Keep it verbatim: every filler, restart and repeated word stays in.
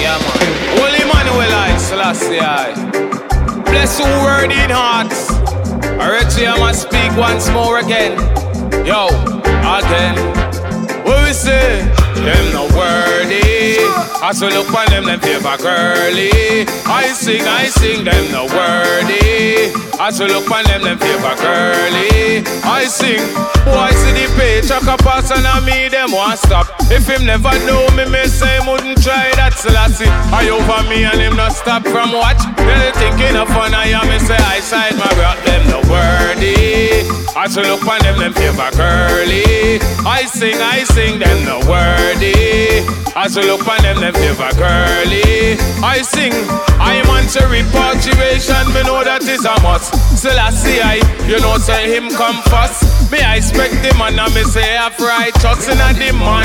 Yeah, man. Holy Manuel I, Selassie I. Bless who word in hearts. I read to you, I must speak once more again. Yo, again. What we say? Them no worthy. As we look on them, them favor girly. I sing, I sing, them no worthy. As we look on them, them favor girly. I sing. Boy, see the page, chuck a pass and I me, them won't stop. If him never know me, me say him wouldn't try that. Selassie, I over me and him not stop from watch. They're thinking of fun, I am me say I side my rock, them no worthy. As we look on them, them favor girly. I sing, I sing, them no worthy. As we look on them, them favor girly. I sing, I'm on to repatriation, me know that is a must. Selassie, I, you know say him come first. Me I expect him and I me say half righteous in a the man